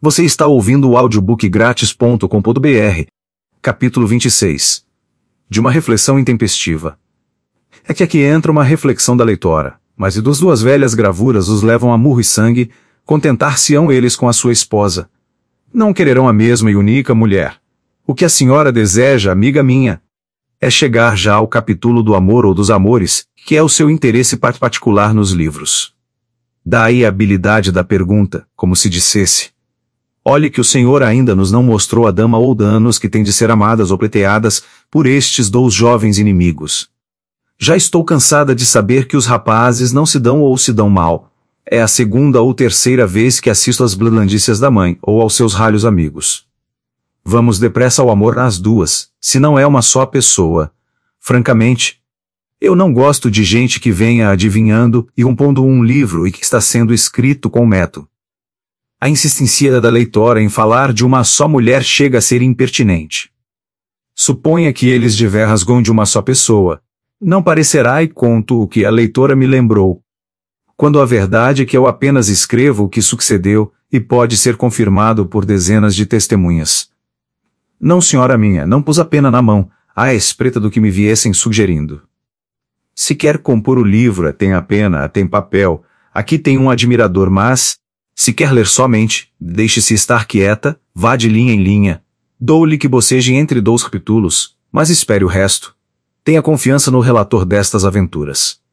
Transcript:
Você está ouvindo o audiobookgratis.com.br. Capítulo 26. De uma reflexão intempestiva. É que aqui entra uma reflexão da leitora, mas e das duas velhas gravuras os levam a murro e sangue, contentar-se-ão eles com a sua esposa. Não quererão a mesma e única mulher. O que a senhora deseja, amiga minha, é chegar já ao capítulo do amor ou dos amores, que é o seu interesse particular nos livros. Daí a habilidade da pergunta, como se dissesse: olhe que o Senhor ainda nos não mostrou a dama ou danos que têm de ser amadas ou pleiteadas por estes dois jovens inimigos. Já estou cansada de saber que os rapazes não se dão ou se dão mal. É a segunda ou terceira vez que assisto às blandícias da mãe ou aos seus ralhos amigos. Vamos depressa ao amor nas duas, se não é uma só pessoa. Francamente, eu não gosto de gente que venha adivinhando e compondo um livro e que está sendo escrito com método. A insistência da leitora em falar de uma só mulher chega a ser impertinente. Suponha que eles rasgam de uma só pessoa. Não parecerá e conto o que a leitora me lembrou. Quando a verdade é que eu apenas escrevo o que sucedeu, e pode ser confirmado por dezenas de testemunhas. Não, senhora minha, não pus a pena na mão, à espreita do que me viessem sugerindo. Se quer compor o livro, tem a pena, tem papel, aqui tem um admirador, mas, se quer ler somente, deixe-se estar quieta, vá de linha em linha. Dou-lhe que boceje entre dois capítulos, mas espere o resto. Tenha confiança no relator destas aventuras.